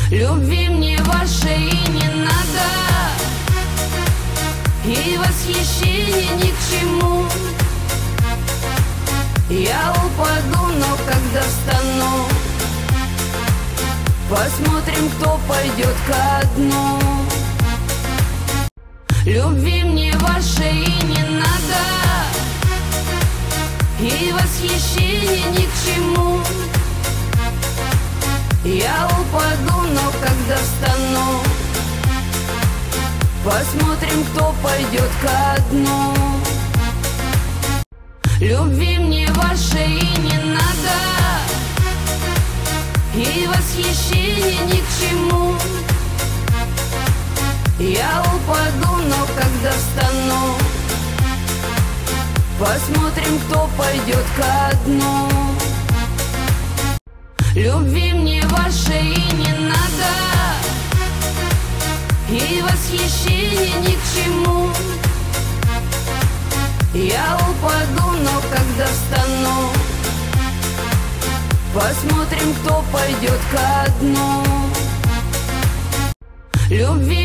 Любви мне вашей не надо, и восхищение ни к чему. Я упаду, но когда встану, посмотрим, кто пойдет ко дну. Любви мне вашей не надо, и восхищение ни к чему. Я упаду, но когда встану, посмотрим, кто пойдет ко дну. Любви мне вашей не надо, и восхищение ни к чему. Я упаду, но когда встану, посмотрим, кто пойдет ко дну. Любви мне вашей не надо, и восхищение ни к чему. Я упаду, но когда встану, посмотрим, кто пойдет ко дну. Любви